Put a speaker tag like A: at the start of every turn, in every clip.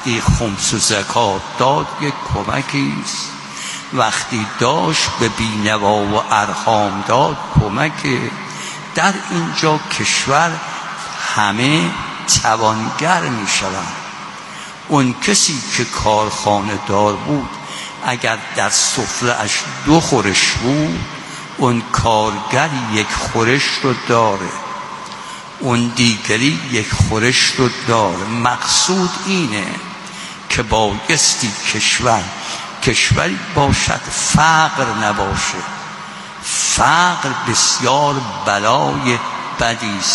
A: این خمس و زکات داد یک کمکیست، وقتی داشت به بینوا و ارحام داد کمک. در اینجا کشور همه توانگر می شوند. اون کسی که کارخانه دار بود اگر در سفره اش 2 خورش بود، اون کارگر 1 خورش رو داره، اون دیگری 1 خورش رو داره. مقصود اینه که بایستی کشوری باشد فقر نباشه. فقر بسیار بلای بدیست.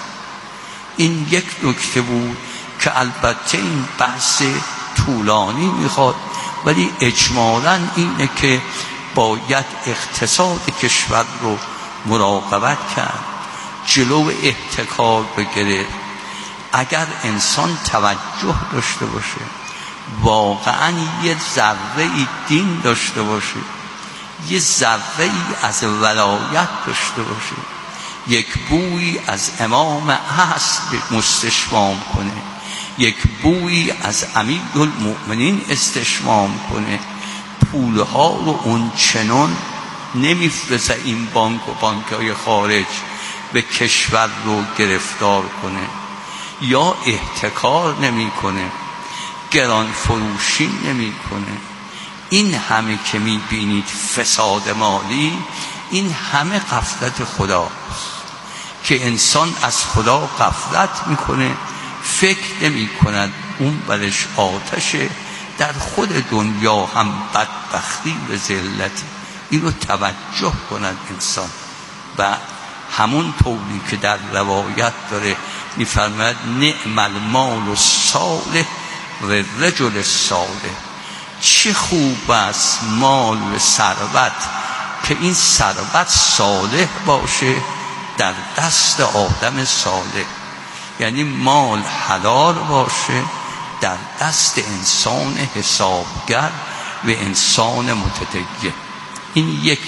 A: این یک نکته بود که البته این بحث طولانی میخواد، ولی اجمالاً اینه که باید اقتصاد کشور رو مراقبت کرد، جلو احتکار بگیره. اگر انسان توجه داشته باشه، واقعاً یه ذره دین داشته باشه، یه ذره از ولایت داشته باشه، یک بویی از امام اصل مستشمام کنه، یک بویی از امیرالمؤمنین استشمام کنه، پولها رو اون چنان نمیفرسه این بانک و بانک‌های خارج به کشور رو گرفتار کنه، یا احتکار نمی کنه، گران فروشی نمی کنه. این همه که می بینید فساد مالی، این همه غفلت خداست که انسان از خدا غفلت میکنه، فکر نمی کند اون برش آتشه. در خود دنیا هم بدبختی و ذلتی، این رو توجه کند انسان. و همون طوری که در روایت داره میفرماید نعم المال الصالح و رجل صالح، چه خوب است مال و ثروت که این ثروت صالح باشه در دست آدم صالح، یعنی مال حلال باشه در دست انسان حسابگر و انسان متدین. این یک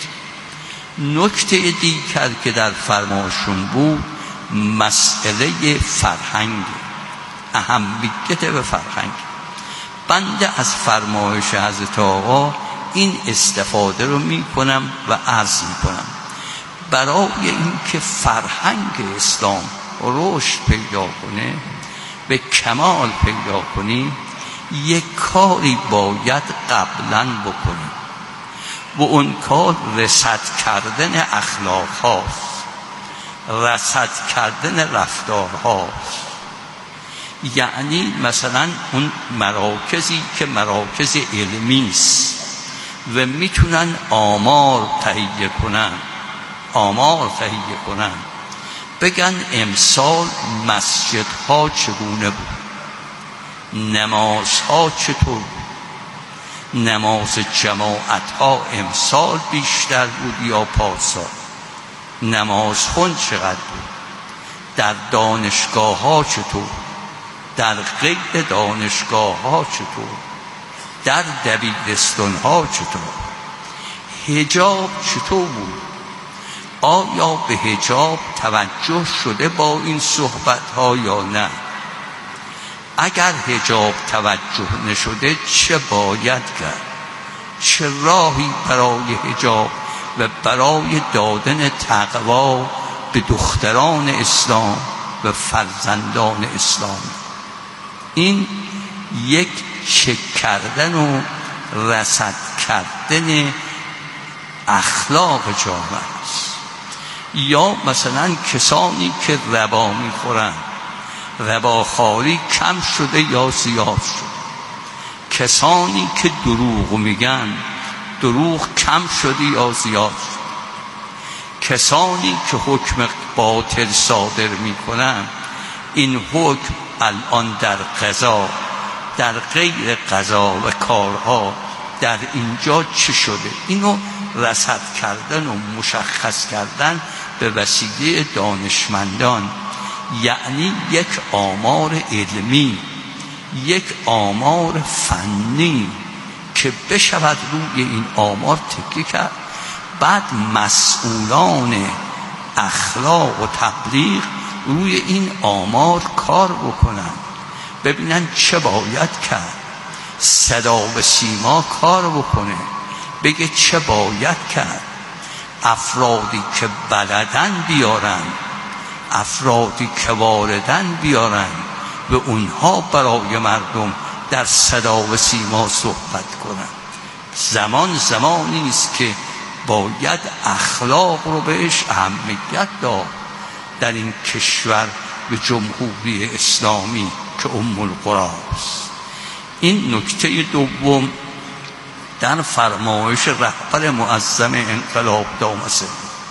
A: نکته دیگر که در فرمایشون بود مسئله فرهنگ، اهمیت به فرهنگ. بنده از فرمایش حضرت آقا این استفاده رو می کنم و عرض می کنم برای اینکه فرهنگ اسلام رشد پیدا کنه، به کمال پیدا کنیم، یک کاری باید قبلا بکنیم و اون کار رصد کردن اخلاق هاست، رصد کردن رفتار هاست. یعنی مثلا اون مراکزی که مراکز علمی است و میتونن آمار تهیه کنن، بگن امسال مسجدها چگونه بود، نمازها چطور بود، نماز جماعتها امسال بیشتر بود یا پارسال، نماز خون چقدر بود، در دانشگاه ها چطور، در غیر دانشگاه ها چطور، در دبیرستان ها چطور، حجاب چطور بود، آیا به حجاب توجه شده با این صحبت ها یا نه؟ اگر حجاب توجه نشده چه باید کرد؟ چه راهی برای حجاب و برای دادن تقوا به دختران اسلام و فرزندان اسلام؟ این یک چک کردن و رصد کردن اخلاق جامعه است. یا مثلا کسانی که ربا میخورن، رباخواری کم شده یا زیاد شده؟ کسانی که دروغ میگن، دروغ کم شده یا زیاد شده؟ کسانی که حکم باطل صادر میکنن، این حکم الان در قضا، در غیر قضا و کارها در اینجا چه شده؟ اینو رصد کردن و مشخص کردن به وسیله دانشمندان، یعنی یک آمار علمی، یک آمار فنی که بشود روی این آمار تکیه کرد، بعد مسئولان اخلاق و تبلیغ روی این آمار کار بکنن ببینن چه باید کرد. صدا و سیما کار بکنه، بگه چه باید کرد. افرادی که بلدن بیارن، افرادی که واردن بیارن و اونها برای مردم در صدا و سیما صحبت کنن. زمانی است که باید اخلاق رو بهش اهمیت داد در این کشور به جمهوری اسلامی که ام القری است. این نکته دوم در فرمایش رهبر معظم انقلاب دامسه.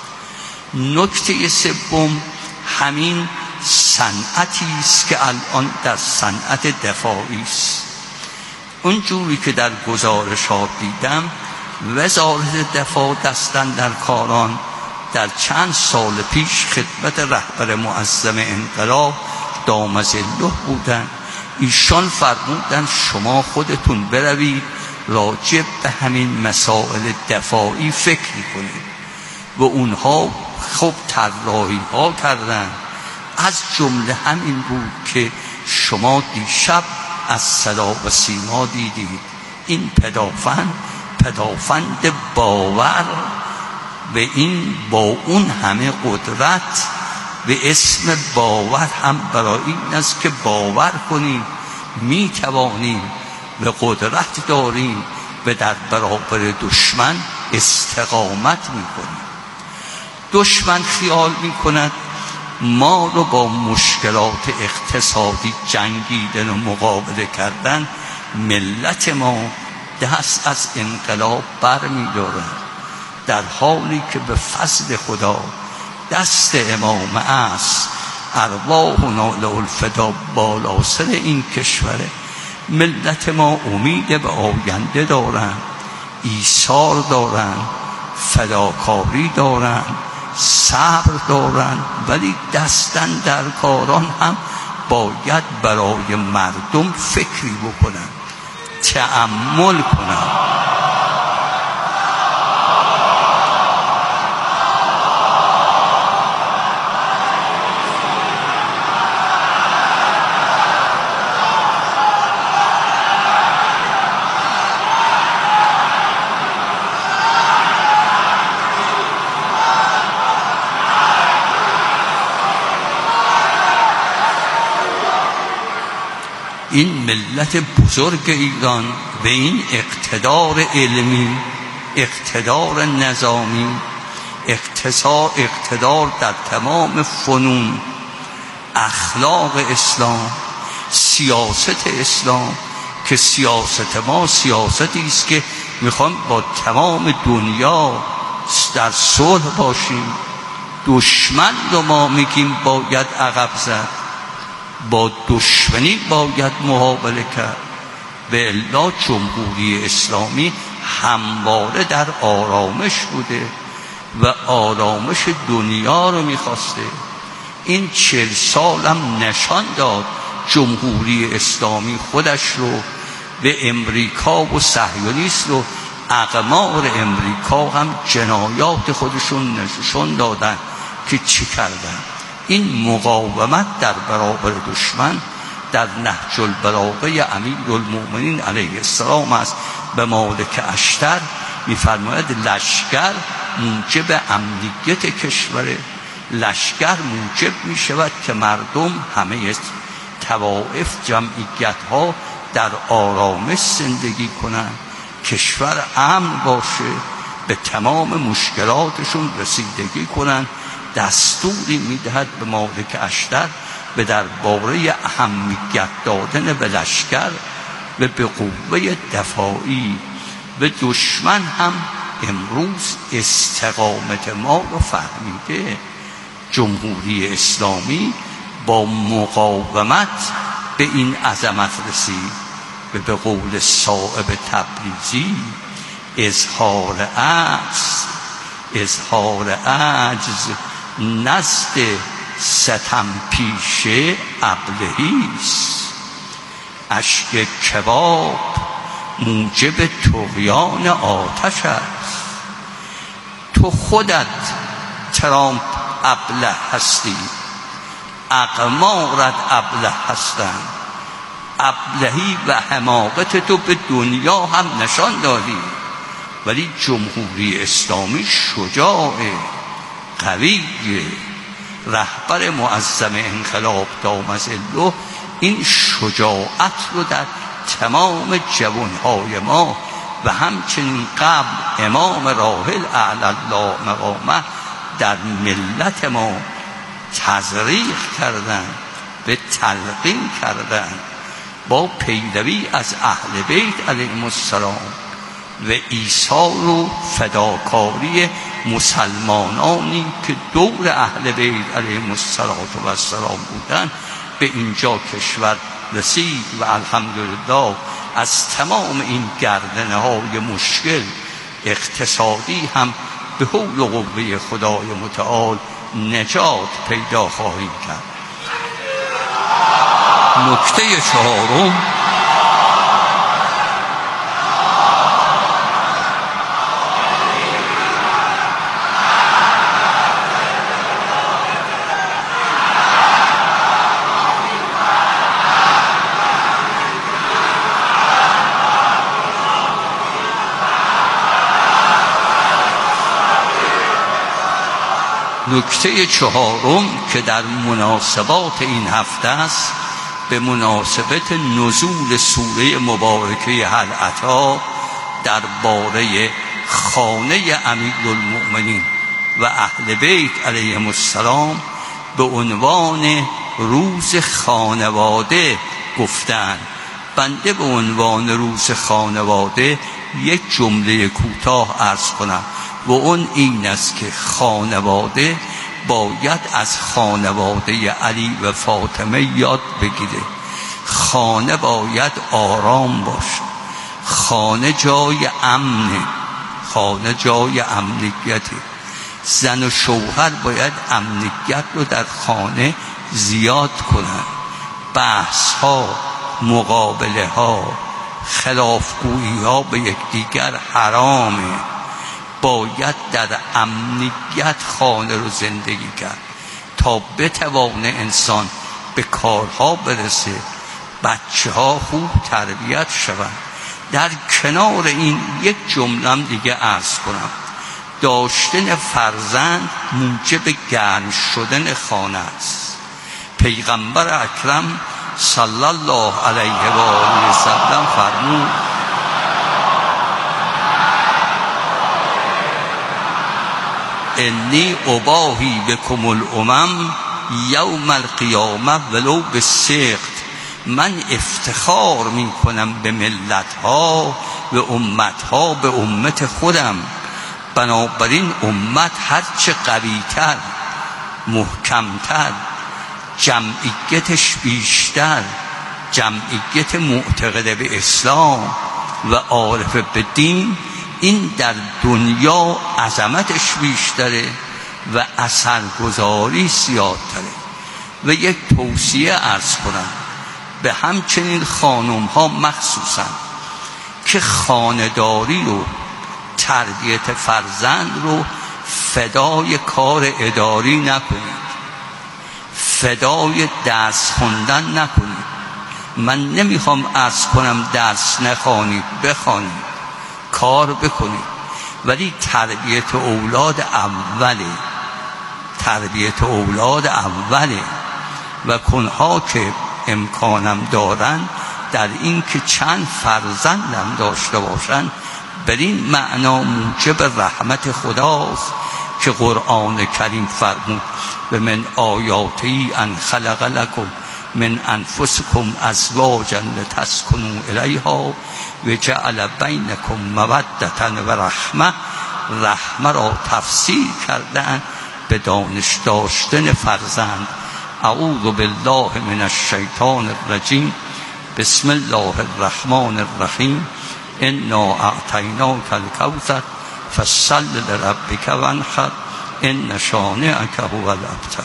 A: نکته سوم همین صنعتی است که الان در صنعت دفاعی است. اونجوری که در گزارشات دیدم وزارت دفاع دستن در کاران در چند پیش خدمت رهبر معظم انقلاب دامظله بودن. ایشان فرمودن شما خودتون بروید راجع به همین مسائل دفاعی فکر کنید و اونها خب طراحی ها کردن. از جمله همین بود که شما دیشب از صدا و سیما دیدید. این پدافند باور و این با اون همه قدرت به اسم باور هم برای این است که باور کنیم می توانیم و قدرت داریم و در برابر دشمن استقامت می کنیم. دشمن خیال می کند ما رو با مشکلات اقتصادی جنگیدن و مقابله کردن ملت ما دست از انقلاب بر می دارد، در حالی که به فضل خدا دست امام است ارواحنا له الفدا بالا سر این کشوره. ملت ما امید به آینده دارن، ایثار دارن، فداکاری دارن، صبر دارن، ولی دستن در کاران هم باید برای مردم فکری بکنن، تأمل کنن. این ملت بزرگ ایران به این اقتدار علمی، اقتدار نظامی، اقتدار در تمام فنون، اخلاق اسلام، سیاست اسلام، که سیاست ما سیاستی است که میخوام با تمام دنیا در صلح باشیم. دشمن رو ما میگیم باید عقب زد، با دشمنی باید مقابله کرد. به الا جمهوری اسلامی همواره در آرامش بوده و آرامش دنیا رو میخواسته. این 40 سالم نشان داد جمهوری اسلامی خودش رو به امریکا و صهیونیست رو، اقمار امریکا هم جنایات خودشون نشون دادن که چی کردن. این مقاومت در برابر دشمن در نهج البلاغه امیرالمؤمنین علیه السلام است. به مالک اشتر می‌فرماید لشکر موجب امنیت کشور، لشکر موجب می‌شود که مردم همه طوائف جمعیت‌ها در آرامش زندگی کنند، کشور امن باشه، به تمام مشکلاتشون رسیدگی کنند. دستوری میدهد به مالک اشتر به درباره اهمیت دادن به لشکر و به قوه دفاعی و دشمن هم امروز استقامت ما رو فهمیده. جمهوری اسلامی با مقاومت به این عظمت رسید و به قول صائب تبریزی اظهار عجز نزد ستم پیشه ابلهیست، اشک کباب موجب طغیان آتش است. تو خودت ترامپ ابله هستی، اقمارت ابله هستند، ابلهی و حماقت تو به دنیا هم نشان دادی، ولی جمهوری اسلامی شجاع قوی رهبر معظم انقلاب دام ظله این شجاعت رو در تمام جوانهای ما و همچنین قبل امام راحل اعلی الله مقامه در ملت ما تزریق کردن، به تلقین کردن با پیروی از اهل بیت علیهم السلام و ایثار و فداکاری مسلمانانی که دور اهل بیت علیهم السلام بودن به اینجا کشور رسید و الحمدلله از تمام این گردنه های مشکل اقتصادی هم به حول و قوه خدای متعال نجات پیدا خواهیم کرد. نکته چهارم که در مناسبات این هفته است، به مناسبت نزول سوره مبارکه هل اتی درباره خانه امیرالمؤمنین و اهل بیت علیهم السلام به عنوان روز خانواده گفتند. بنده به عنوان روز خانواده یک جمله کوتاه عرض کنم و اون این است که خانواده باید از خانواده علی و فاطمه یاد بگیره. خانه باید آرام باشه، خانه جای امنه، خانه جای امنیته. زن و شوهر باید امنیت رو در خانه زیاد کنن. بحث ها، مقابله ها، خلافگویی ها به یکدیگر حرامه. باید در امنیت خانه رو زندگی کرد تا بتوانه انسان به کارها برسه، بچه ها خوب تربیت شوند. در کنار این یک جمله دیگه عرض کنم، داشتن فرزند موجب گرم شدن خانه است. پیغمبر اکرم صلی الله علیه و آله و سلم فرمود انی اباهی بکم الامم یوم القیامه ولو بالسقط. من افتخار می کنم به ملت ها و امت ها به امت خودم. بنابراین امت هرچه قویتر، محکمتر، جمعیتش بیشتر، جمعیت معتقد به اسلام و عارف به دین، این در دنیا عظمتش بیشتره و اثرگذاری زیادتره. و یک توصیه عرض کنم به همچنین خانم ها مخصوصا که خانه‌داری رو، تربیت فرزند رو فدای کار اداری نکنید، فدای درس خوندن نکنید. من نمیخوام عرض کنم درس نخوانید، بخوانید، کار بکنید، ولی تربیت اولاد اوله، تربیت اولاد اوله. و کنها که امکانم دارن در این که چند فرزندم داشته باشن، بر این معنا موجب رحمت خداست که قرآن کریم فرمود و من آیاتی ان خلق لکم من انفسکم ازواجا لتسکنوا الیها و جعل بینکم مودة و رحمه. رحمه را تفسیر کردن به دانش داشتن فرزند. اعوذ بالله من الشیطان الرجیم. بسم الله الرحمن الرحیم. انا اعطیناک الکوثر فصل لربک وانحر ان شانئک هو الابتر.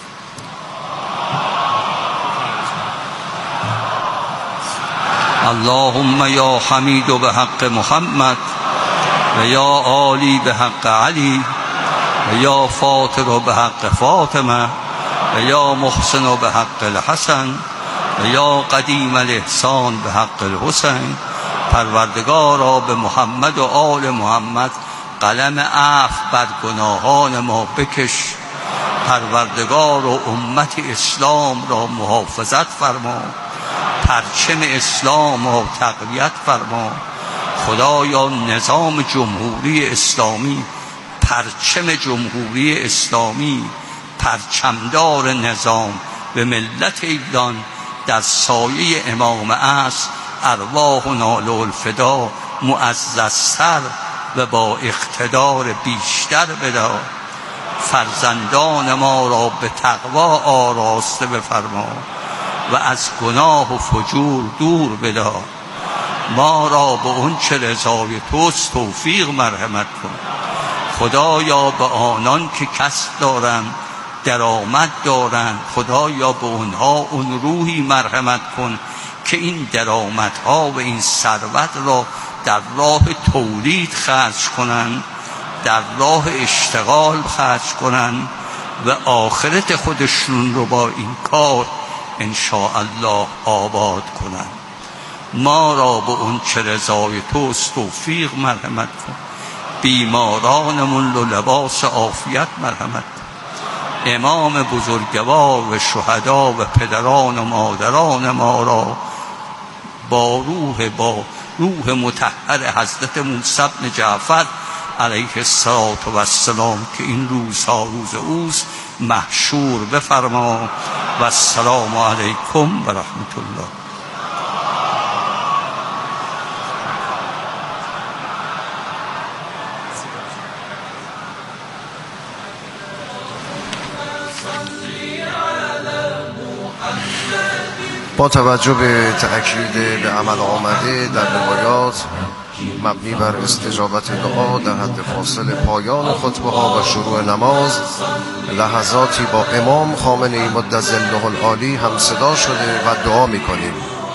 A: اللهم یا حمید به حق محمد و یا عالی به حق علی و یا فاطر به حق فاطمه و یا محسن به حق الحسن و یا قدیم الاحسان به حق الحسین، پروردگارا به محمد و آل محمد قلم عفو بر گناهان ما بکش. پروردگار و امت اسلام را محافظت فرما، پرچم اسلام را تقویت فرما. خدایا نظام جمهوری اسلامی، پرچم جمهوری اسلامی، پرچمدار نظام به ملت ایران در سایه امام عصر ارواحنا له الفدا معززتر و با اقتدار بیشتر بدار. فرزندان ما را به تقوا آراسته بفرما و از گناه و فجور دور بدار. ما را به اون چه رضای توست توفیق مرحمت کن. خدایا به آنان که کسب دارند، درآمد دارند، خدایا به اونها اون روحی مرحمت کن که این درآمدها و این ثروت را در راه تولید خرج کنند، در راه اشتغال خرج کنند و آخرت خودشون رو با این کار انشاءالله آباد کنند. ما را به اون چه رضای توست توفیق مرحمت کن. بیمارانمون رو لباس عافیت مرحمت کن. امام بزرگوار و شهدا و پدران و مادران ما را با روح مطهر حضرت موسی بن جعفر علیه السلام که این روزها روز اوست محشور بفرما. و السلام علیکم و رحمت الله.
B: با توجه به تأکید به عمل آمده در روایات مبنی بر استجابت دعا در حد فاصل پایان خطبه ها و شروع نماز، لحظاتی با امام خامنه‌ای مد ظله العالی هم صدا شده و دعا می‌کنیم.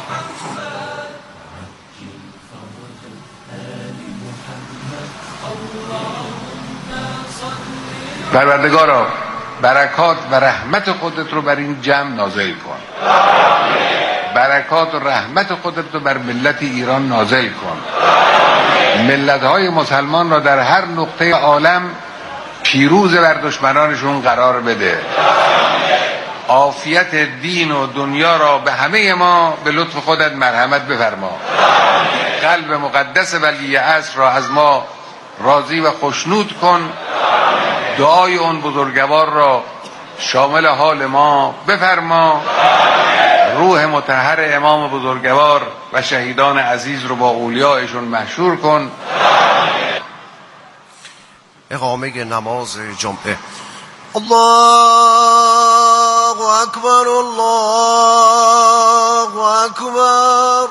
C: پروردگارا برکات و رحمت خودت رو بر این جمع نازل کن. برکات و رحمت خودت رو بر ملت ایران نازل کن. ملت‌های مسلمان را در هر نقطه عالم پیروز بر دشمنانشون قرار بده. عافیت دین و دنیا را به همه ما به لطف خودت مرحمت بفرما. قلب مقدس ولی عصر را از ما راضی و خوشنود کن. دعای اون بزرگوار را شامل حال ما بفرما. روح مطهر امام بزرگوار و شهیدان عزیز رو با اولیایشون محشور کن.
B: اقامه نماز جمعه.
D: الله اکبر، الله اکبر.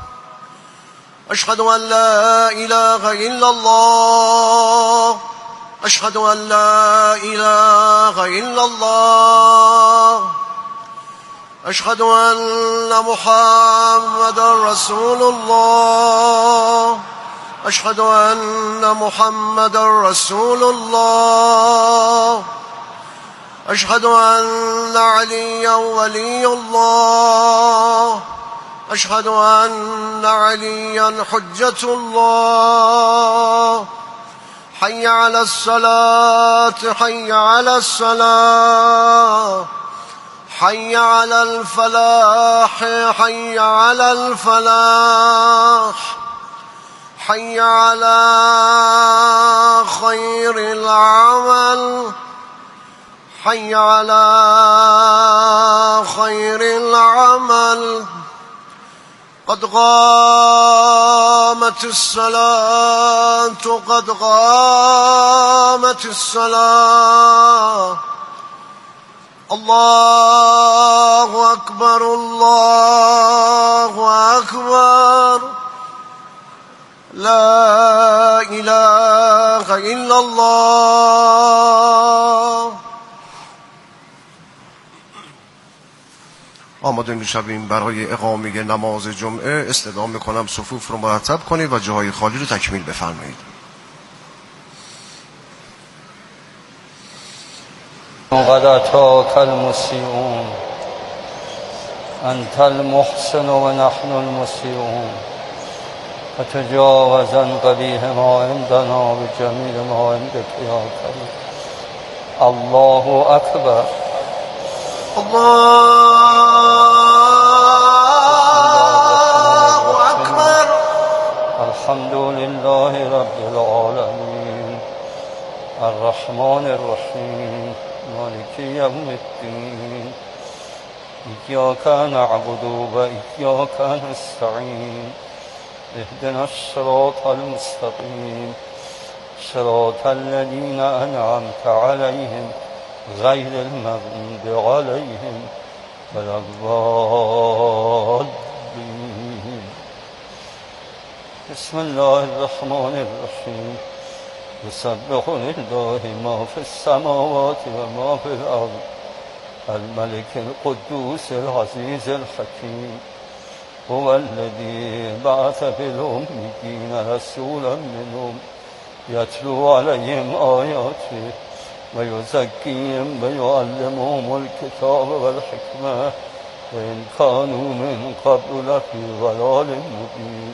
D: اشهد ان لا اله الا الله، اشهد ان لا اله الا الله، اشهد ان محمد رسول الله، اشهد ان محمد رسول الله، اشهد ان عليا ولي الله، اشهد ان عليا حجة الله. حي على الصلاة، حي على الصلاة، حي على الفلاح، حي على الفلاح، حي على خير العمل، حي على خير العمل. قد قامت الصلاة، قد قامت الصلاة. الله أكبر، الله أكبر. لا إله إلا الله.
B: آماده می‌شویم برای اقامه نماز جمعه. استدعا می‌کنم صفوف رو مرتب کنید و جاهای خالی رو تکمیل بفرمایید.
A: قد اتاک المسیئون
E: أنت المحسن ونحن المسيئون، فتجاوز عن قبيح ما عندنا بجميل ما عندك يا كريم. الله أكبر.
D: الله أكبر.
E: الحمد لله رب العالمين الرحمن الرحيم مالك يوم الدين إياك نعبد وإياك نستعين اهدنا الصراط المستقيم صراط الذين أنعمت عليهم غير المغضوب عليهم ولا الضالين. بسم الله الرحمن الرحيم. يسبح لله ما في السماوات وما في الأرض الملك القدوس العزيز الحكيم. هو الذي بعث في الأميين رسولا منهم يتلو عليهم آياته ويزكيهم ويعلمهم الكتاب والحكمة وإن كانوا من قبل لفي ضلال مبين.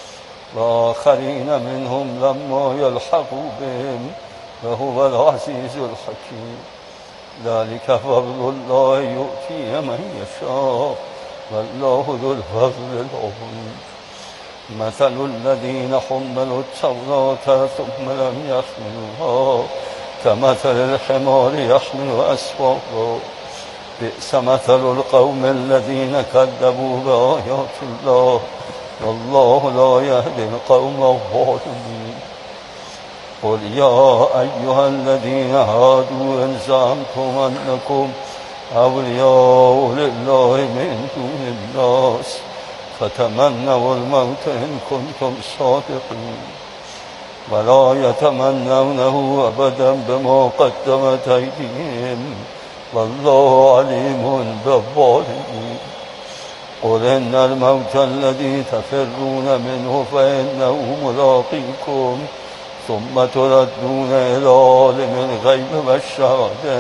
E: وآخرين منهم لما يلحقوا بهم وهو العزيز الحكيم. ذلك فضل الله يؤتيه من يشاء والله ذو الفضل العظيم. مثل الذين حملوا التوراة ثم لم يحملوها كمثل الحمار يحمل أسفارا بئس مثل القوم الذين كذبوا بآيات الله والله لا يهدي القوم الظالمين. قل يا أيها الذين هادوا إن زعمتم أنكم أولياء لله من دون الناس فتمنوا الموت إن كنتم صادقين ولا يتمنونه أبدا بما قدمت أيديهم والله عليم بالظالمين. قل إن الموت الذي تفرون منه فإنه ملاقيكم ثم تردون إلى عالم الغيب والشهادة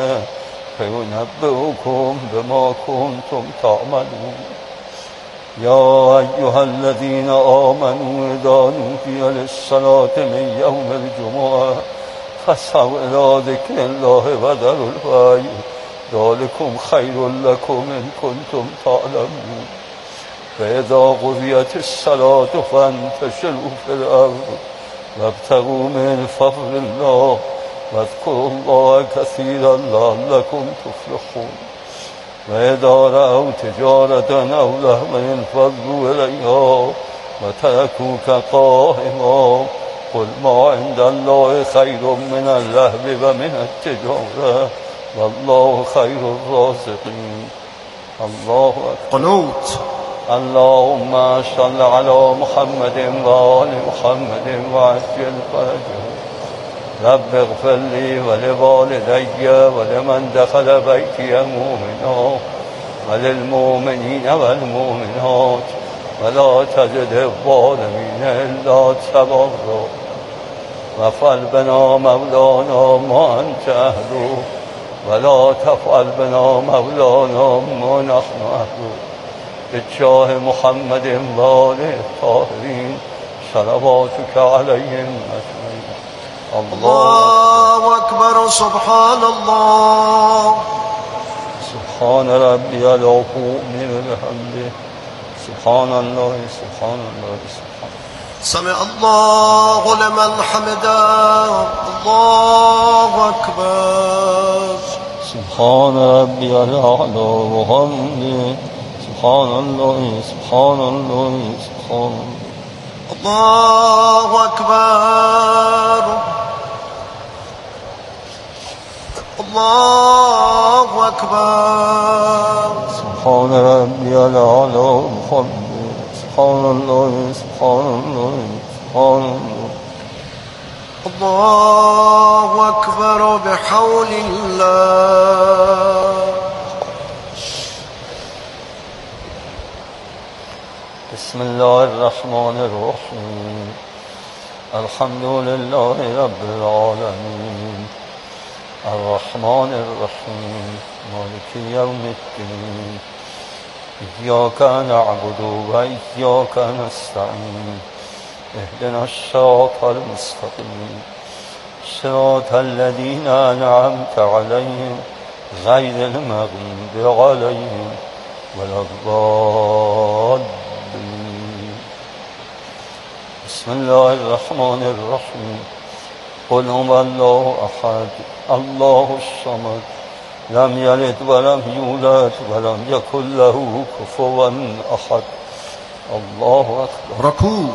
E: فينبئكم بما كنتم تعملون. يا أيها الذين آمنوا إذا نودي للصلاة من يوم الجمعة فاسعوا إلى ذكر الله وذروا البيع ذلكم خير لكم إن كنتم تعلمون. فإذا قضيت الصلاة فانتشروا في الأرض وابتغوا من فضل الله واذكروا الله كثيرا لعلكم تفلحون. وإذا رأوا تجارة أو لهوا انفضوا إليها وتركوك قائما قل ما عند الله خير من اللهو ومن التجارة والله خير الرازقين. الله أكبر.
D: قنوت.
E: اللهم صل على محمد وآل محمد وعجل فرجهم. رب اغفر لي ولوالدي ولمن دخل بيتي مؤمنا وللمؤمنين والمؤمنات ولا تزد الظالمين إلا تبرا. وافعل بنا مولانا ما أنت أهله ولا تفعل بنا مولانا ما نحن أهله بجاه محمد وآله الطاهرين صلواتك عليهم أجمعين.
D: الله أكبر. سبحان الله.
E: سبحان ربي العظيم وبحمده سبحان الله سبحان الله سبحان الله.
D: سمع الله لمن حمده. الله أكبر.
E: سبحان ربي الأعلى وبحمده سبحان الله سبحان الله سبحان الله.
D: الله أكبر. الله أكبر.
E: سبحان ربي الأعلى وبحمده سبحان الله سبحان الله سبحان الله.
D: الله أكبر بحول الله.
E: بسم الله الرحمن الرحيم. الحمد لله رب العالمين الرحمن الرحيم مالك يوم الدين إياك نعبد وإياك نستعين اهدنا الصراط المستقيم صراط الذين أنعمت عليهم غير المغضوب عليهم ولا الضالين. بسم الله الرحمن الرحيم. قل هو الله أحد الله الصمد لم يلد ولم يولد ولم يكن له كفوا أحد. الله أكبر.
B: ركوع.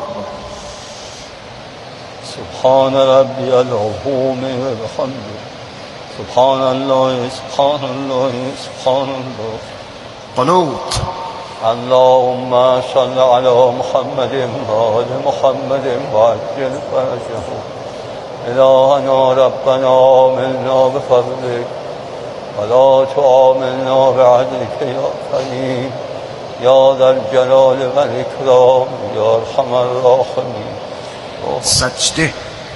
E: سبحان ربي العظيم وبحمده سبحان الله سبحان الله سبحان الله.
B: قنوت.
E: اللهم صل على محمد وآل محمد وعجل فرجه. إلهنا ربنا آمنا بفضلك ولا تعاملنا بعدلك يا كريم يا ذا الجلال والإكرام يا أرحم الراحمين.
B: سجده.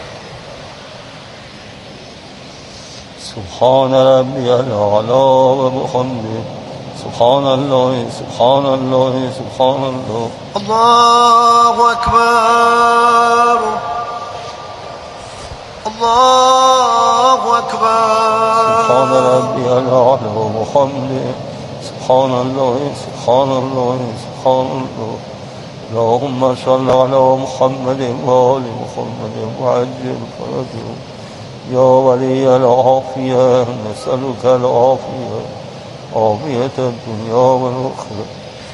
E: سبحان ربي الأعلى وبحمده سبحان الله سبحان الله سبحان الله.
D: الله أكبر الله أكبر.
E: سبحان ربي الأعلى وبحمده سبحان الله سبحان الله سبحان الله. اللهم صل على محمد وآل محمد وعجل فرجه. يا ولي العافية نسألك العافية عافية الدنيا والآخرة.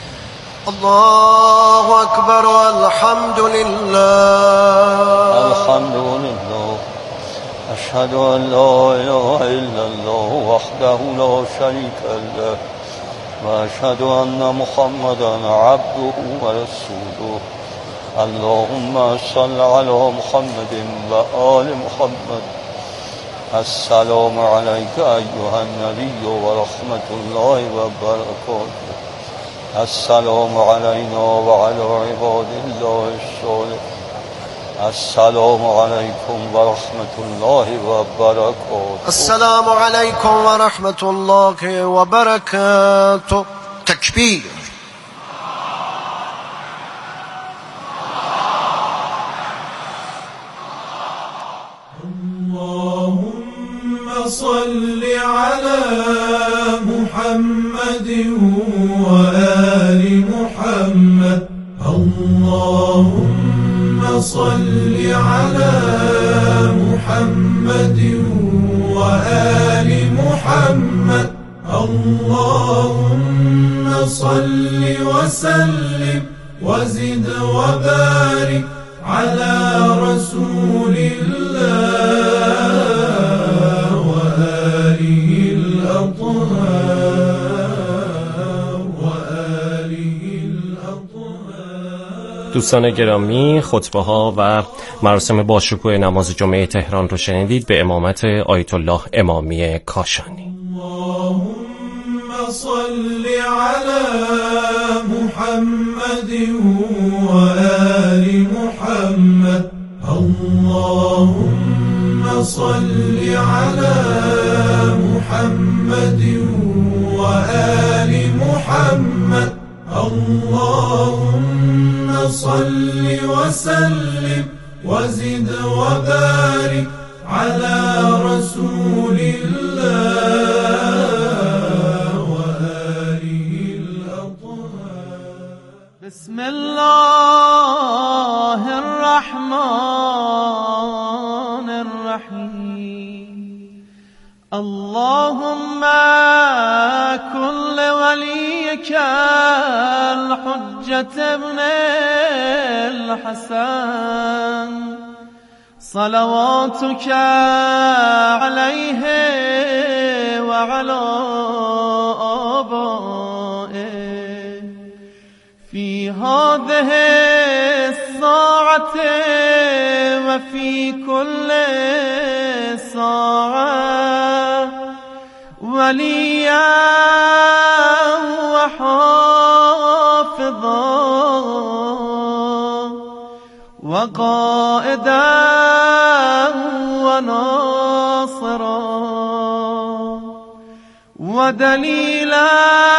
D: الله أكبر والحمد لله.
E: الحمد لله. أشهد أن لا إله إلا الله وحده لا شريك له وأشهد أن محمدا عبده ورسوله. اللهم صل على محمد وآل محمد. السلام عليك أيها النبي ورحمة الله وبركاته. السلام علينا وعلى عباد الله الصالحين. السلام عليكم ورحمة الله وبركاته.
D: السلام عليكم ورحمة الله وبركاته. تكبير.
F: اللهم صل على محمد وآل محمد. اللهم صل على محمد وآل محمد. اللهم صل وسلم وزد وبارك على رسول الله وآله الأطهار وآله الأطهار.
G: دوستان گرامی، خطبه ها و مراسم باشکوه نماز جمعه تهران رو شنیدید به امامت آیت الله امامی کاشانی.
F: اللهم صل على محمد وآل محمد. اللهم صل على محمد وآل محمد. اللهم صل وسلم وزد وبارك على رسول الله وآله الأطهار.
H: بسم الله الرحمن الرحيم. اللهم كن لوليك الحجة ابن الحسن صلواتك عليه وعلى آبائه في هذه الساعة وفي كل ساعة وليا وحافظا وقائدا وناصرا ودليلا